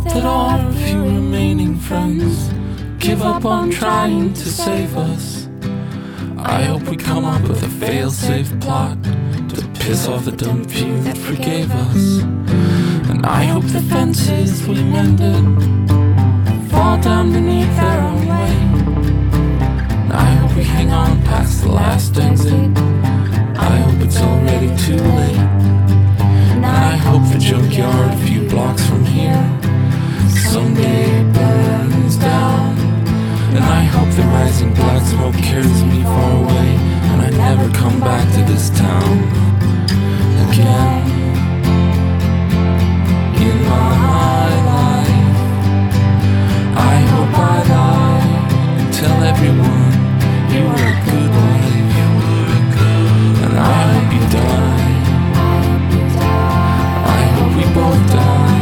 that our few remaining friends give up on trying to save us. I hope we come up with a fail-safe plot to piss off the dumb few that forgave us. And I hope the fences we mended fall down beneath their own weight. And I hope we hang on past the last exit. I hope it's already too late. And I hope the junkyard a few blocks from here someday burns down. And I hope the rising black smoke carries me far away, and I never come back to this town again. In my life, I hope I die and tell everyone you were a good wife. And I hope you die. I hope we both die.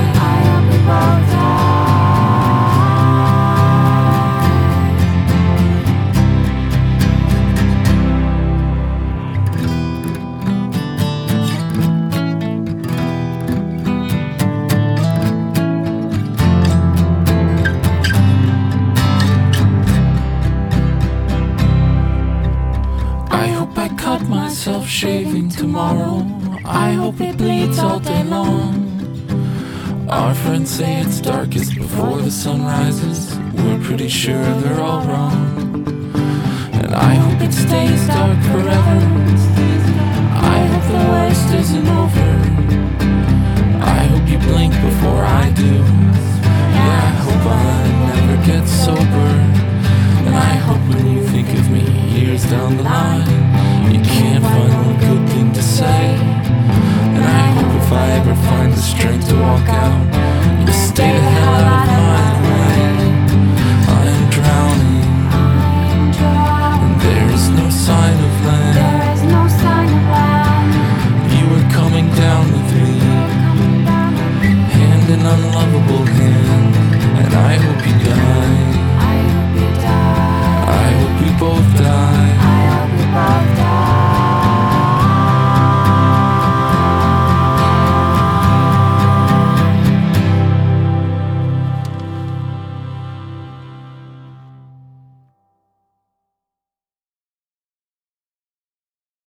Shaving tomorrow, I hope it bleeds all day long. Our friends say it's darkest before the sun rises. We're pretty sure they're all wrong. And I hope it stays dark forever. I hope the worst isn't over. I hope you blink before I do. Yeah, I hope I never get sober. And I hope when you think of me years down the line, you can't find one good thing to say. And I hope if I ever find the strength to walk out, you'll stay the hell out of my way. I'm drowning, and there is no sign of land. You were coming down with me, hand in unlovable